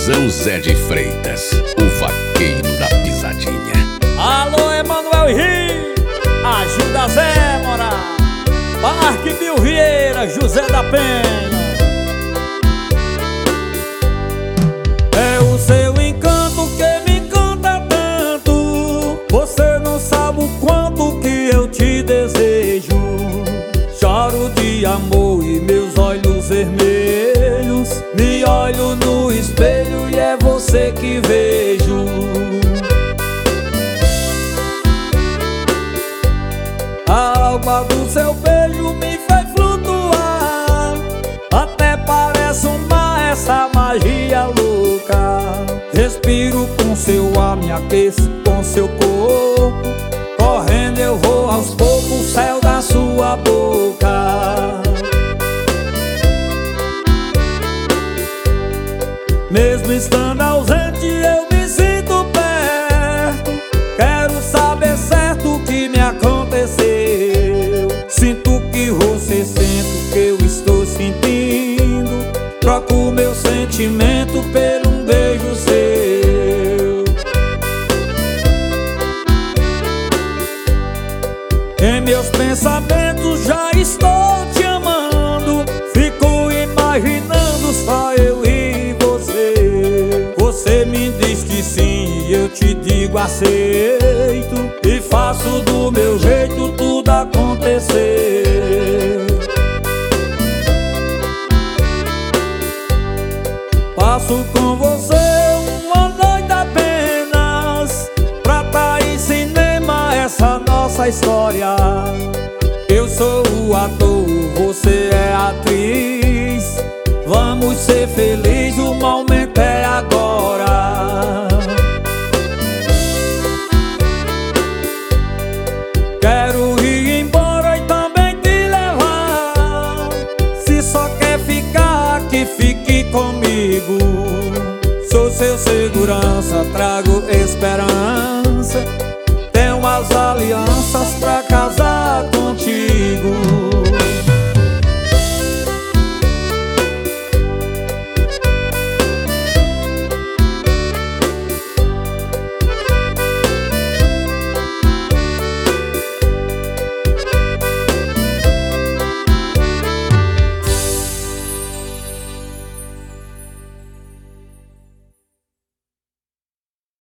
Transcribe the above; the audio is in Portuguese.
São Zé de Freitas, o vaqueiro da pisadinha. Alô, Emanuel Rio, ajuda Zé Mora, Parque Mil Vieira, José da Penha. É o seu encanto que me encanta tanto. Você não sabe o quanto que eu te desejo. Choro de amor e meus olhos vermelhos. Me olho no espelho e é você que vejo. A alma do seu beijo me faz flutuar. Até parece um mar, essa magia louca. Respiro com seu ar, me aqueço com seu corpo. Correndo eu vou aos poucos, o céu da sua boca. Mesmo estando ausente eu me sinto perto. Quero saber certo o que me aconteceu. Sinto que você sente o que eu estou sentindo. Troco meu sentimento por um beijo seu. Em meus pensamentos já estou te amando. Fico imaginando só eu e você. Você me diz que sim e eu te digo aceito. E faço do meu jeito tudo acontecer. Passo com você uma noite apenas, pra tá em cinema essa nossa história. Eu sou o ator, você é a atriz. Vamos ser felizes, o momento é agora. Quero ir embora e também te levar. Se só quer ficar aqui, fique comigo. Sou seu segurança, trago esperança.